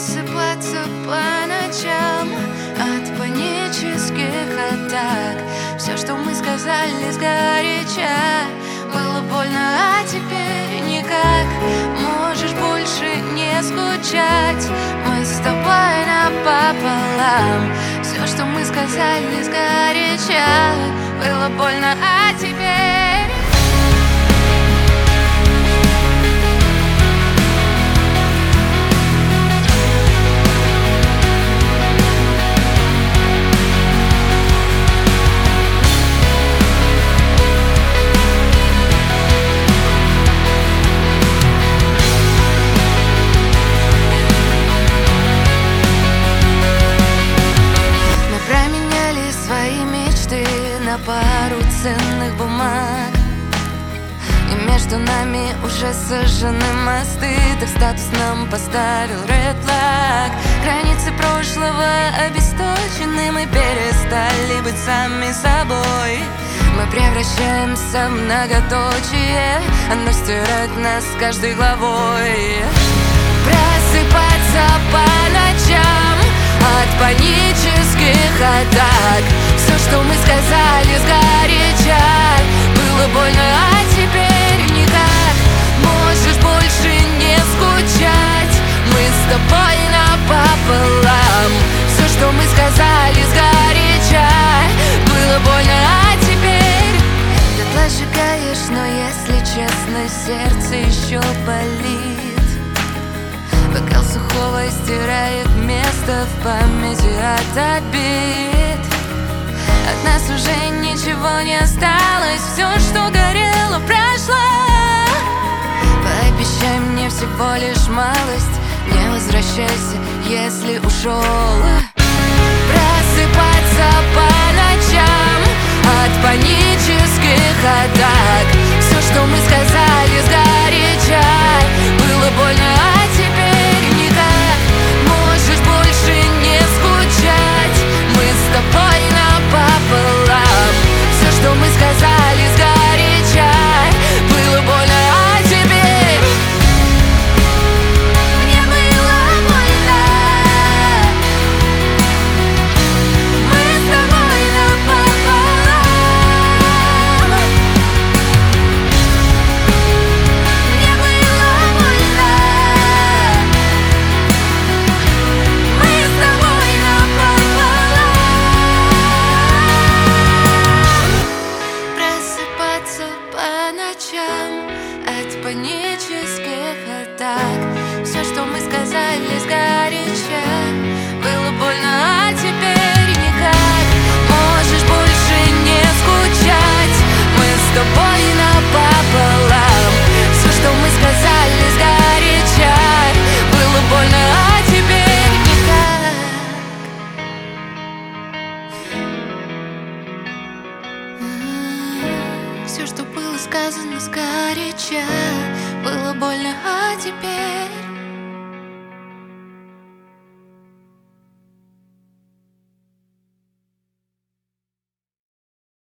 Просыпаться по ночам от панических атак. Все, что мы сказали сгоряча, было больно, а теперь никак. Можешь больше не скучать, мы с тобой напополам. Все, что мы сказали сгоряча, было больно, а теперь на пару ценных бумаг, и между нами уже сожжены мосты. Ты в статус нам поставил red flag. Границы прошлого обесточены, мы перестали быть сами собой. Мы превращаемся в многоточие, оно стирает нас каждой главой. Просыпаться по ночам от панических атак. Все, что мы сказали сгоряча, было больно, а теперь никак. Можешь больше не скучать, мы с тобой напополам. Все, что мы сказали сгоряча, было больно, а теперь дотла сжигаешь, но если честно, сердце еще болит. Бокал сухого стирает место в памяти от обид. От нас уже ничего не осталось, все, что горело, прошло. Пообещай мне всего лишь малость, не возвращайся, если ушел. Просыпаться по ночам от панических атак. Все, что мы сказали сгоряча, было больно, а теперь никак. Можешь больше не скучать, мы с тобой напополам. Все, что мы сказали сгоряча, было больно, а теперь мне было больно. Мы с тобой напополам. Мне было больно. Мы с тобой напополам. Просыпаться по ночам от панических атак. Все, что мы сказали сгоряча, было больно, а теперь никак. Можешь больше не скучать, мы с тобой напополам. Все, что мы сказали сгоряча, было больно, а теперь никак. Все, что было сказано сгоряча, было больно, а теперь